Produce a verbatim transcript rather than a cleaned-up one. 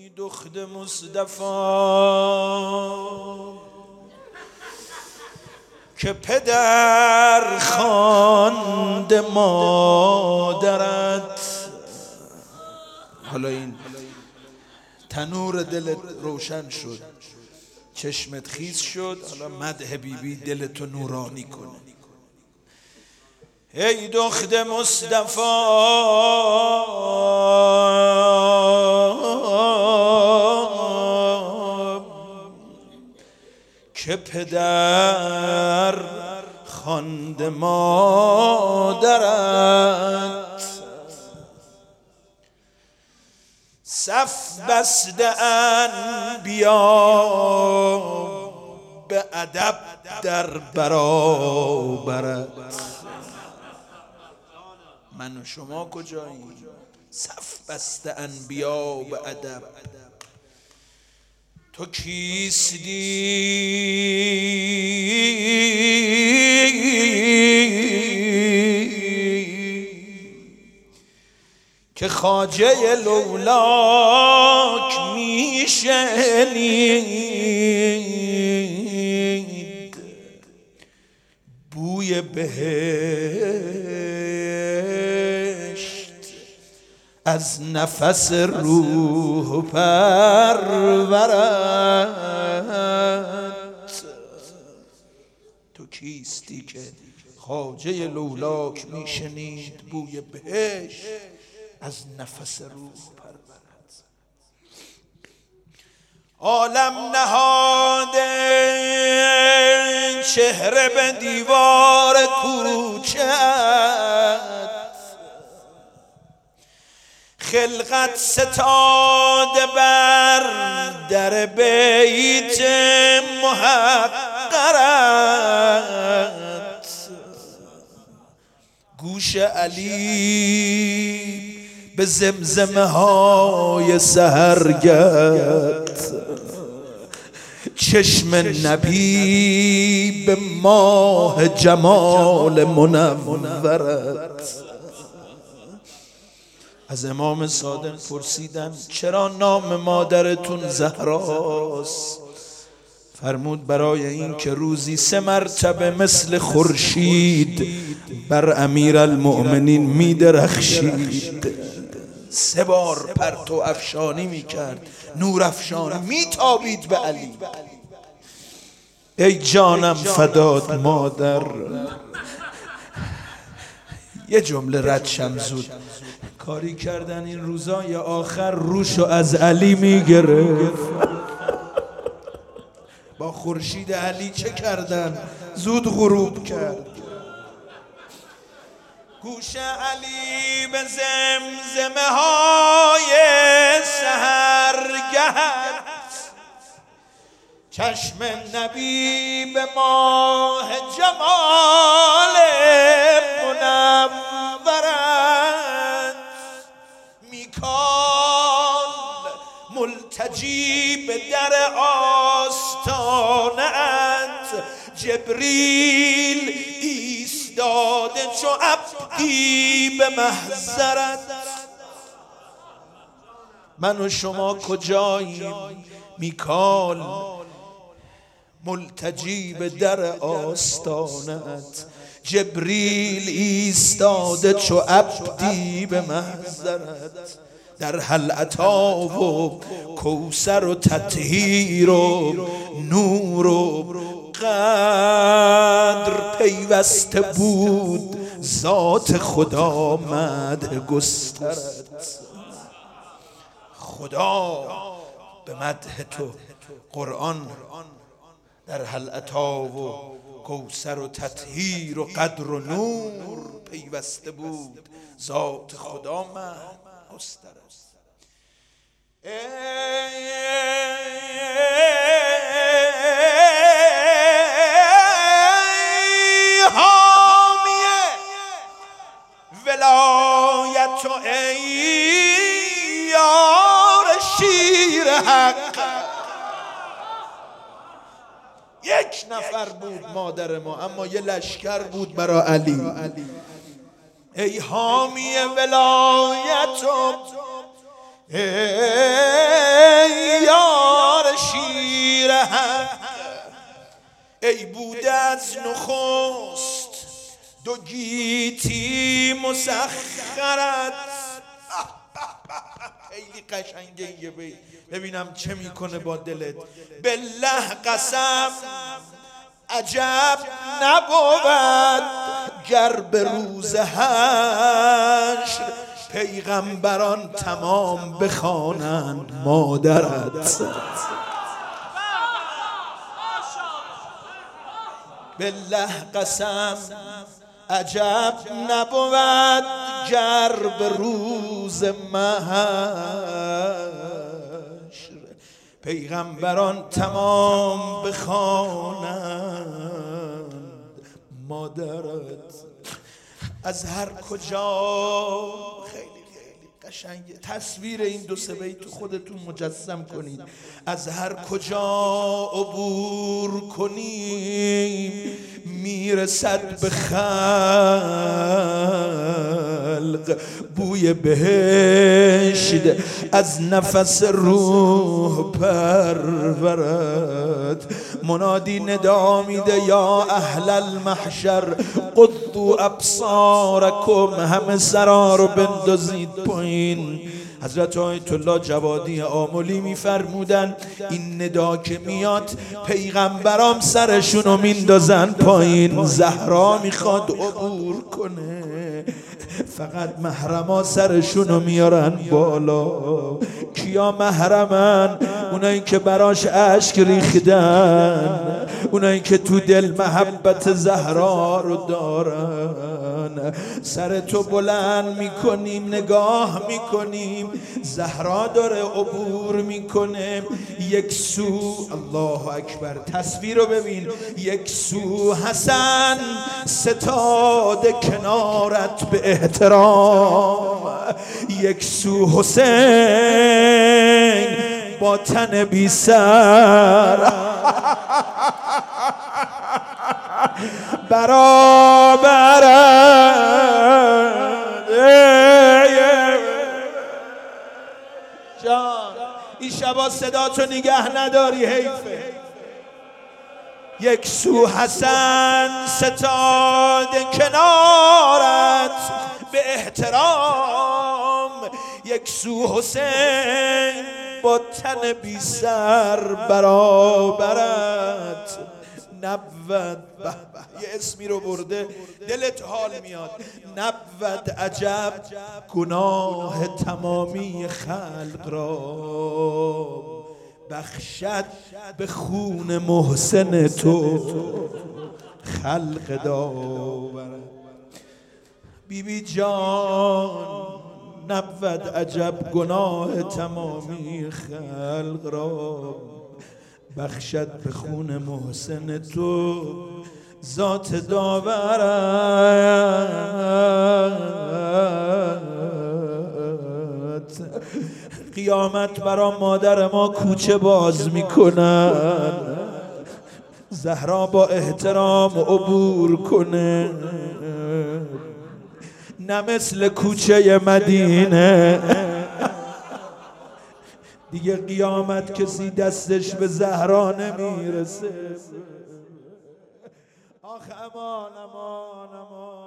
ای دخت مصطفی که پدر خواند مادرت. حالا این تنور دلت روشن شد، چشمت خیس شد، حالا مدح بیبی دلتو نورانی کنه. ای دخت مصطفی که پدر خواند مادرت، صف بسته انبیا به ادب در برابرت. من و شما کجاییم؟ صف بسته انبیا به ادب. تو کیستی که خواجه لولاک میشنید بوی بهشت از نفس روح پرورت. تو کیستی که خواجه لولاک میشنید بوی بهشت از نفس روح پرورت. عالم نهاده چهره به دیوار کوچت، خلقت ستاده بر در بیت محقرت. گوش علی به زمزمه های سحرگرد، چشم نبی به ماه جمال منورت. از امام صادق پرسیدن چرا نام مادرتون زهراست؟ فرمود برای این که روزی سه مرتبه مثل خورشید بر امیرالمؤمنین می درخشید. سه بار پرتو افشانی می کرد، نور افشانی می تابید به علی. ای جانم فدات مادر. یه جمله رد شم زود. کاری کردن این روزای آخر روشو از علی می گرفت. با خورشید علی چه کردن؟ زود غروب کرد. گوش علی به زمزمه های سحرگرد، چشم نبی به ماه جمال منورت. میکال ملتجی به در آستانت، جبریل ایستاده چو عبدی به محضرت. من و شما کجاییم؟ میکال ملتجی به در آستانت، جبریل ایستاده چو عبدی به محضرت. در هل اتی و کوثر و تطهیر و نور و قدر پیوسته بود ذات خدا مدح گسترت. خدا به مدح تو قرآن در هل اتی و کوثر و تطهیر و قدر و نور پیوسته بود ذات خدا مدح گسترت. ای حامی ولایت و ای یار شیر حق. یک نفر بود مادر ما، اما یه لشکر بود برای علی. ای حامی ولایت و ای ای بوده از نخست دو گیتی مسخرت. خیلی قشنگه این بیت، ببینم چه میکنه با دلت. بالله قسم عجب نبود گر به روز حشر پیغمبران تمام بخوانند مادرت. بالله قسم عجب نبود گر به روز محشر پیغمبران تمام بخوانند مادرت. از هر کجا خیلی خیلی قشنگه، تصویر این دو سه بیت خودتون مجسم کنید. از هر کجا عبور کنیم میرسد به خلق بوی بهشت از نفس روح پرورد. منادی ندا میده یا اهل المحشر قضوا ابصارکم، همه سرا رو بندازید پایین. حضرت آیت الله جوادی آملی میفرمودن این ندا که میاد پیغمبرام سرشون رو میندازن پایین. زهرا میخواد عبور کنه، فقط محرما سرشون رو میارن بالا. کیا محرمن؟ اونایی که براش اشک ریختن، اونایی که تو دل محبت زهرا رو دارن. سر تو بلند میکنیم نگاه میکنیم زهرا داره عبور میکنه. یک سو الله اکبر، تصویر رو ببین، یک سو حسن ستاده کنارت به احترام، یک سو حسین با تن بی سر برابرد. جان این شبا صدا تو نگه نداری حیفه. یک سو حسن ستاده کنارت به احترام، یک سو حسین با تن بی سر برابرت. نبود به به، یه اسمی رو برده دلت حال میاد. نبود عجب گناه تمامی خلق را بخشد به خون محسن تو خلق داورد. بی بی جان نبود عجب گناه تمامی خلق را بخشد به خون محسن تو ذات داورت. قیامت برا مادر ما کوچه باز میکنن، زهرا با احترام عبور کنه، نه مثل کوچه مدینه. دیگه قیامت کسی دستش به زهرا نمیرسه. آخ امان امان امان.